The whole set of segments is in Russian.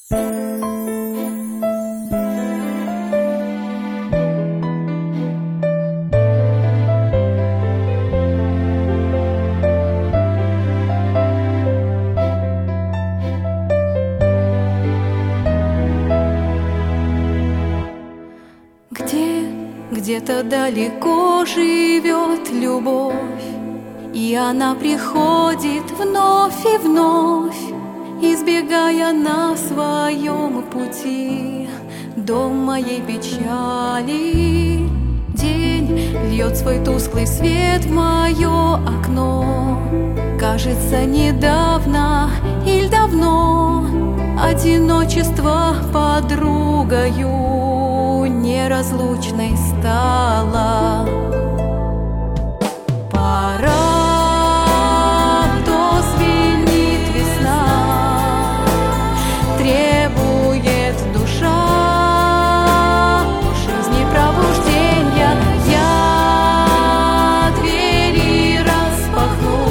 Где-то далеко живет любовь, и она приходит вновь и вновь, избегая на своем пути дом моей печали. День льет свой тусклый свет в мое окно. Кажется, недавно или давно одиночество подругою неразлучной стала. Пора, то звенит весна, требует душа жизни пробуждения. Я двери распахну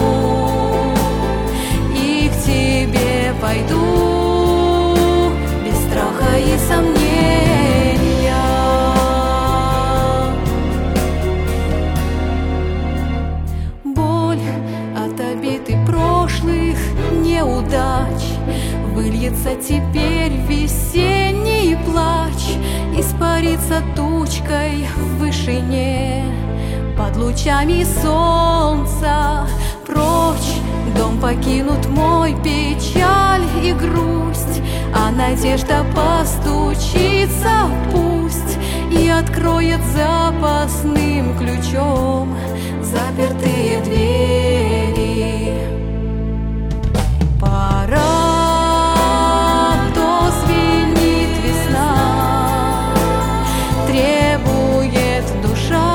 и к тебе пойду без страха и сомнений. Неудач выльется теперь в весенний плач, испарится тучкой в вышине под лучами солнца. Прочь дом покинут мой, печаль и грусть, а надежда постучится пусть и откроет запасным ключом запертые двери. Пора, то звенит весна, требует душа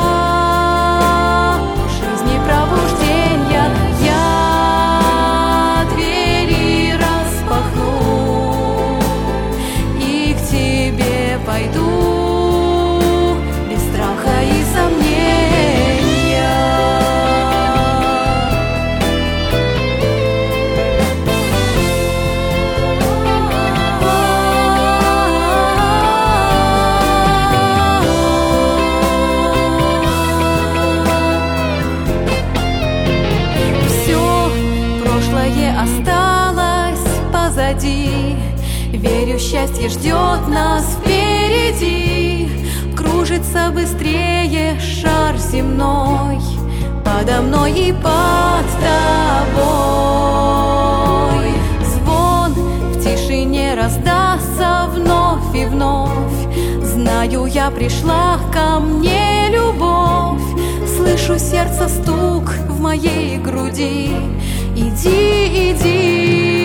жизни пробуждения. Я двери распахну и к тебе пойду без страха и сомнения. Осталось позади, верю, счастье ждет нас впереди. Кружится быстрее шар земной подо мной и под тобой. Звон в тишине раздастся вновь и вновь. Знаю, я пришла ко мне любовь. Слышу сердце стук в моей груди. Иди, иди.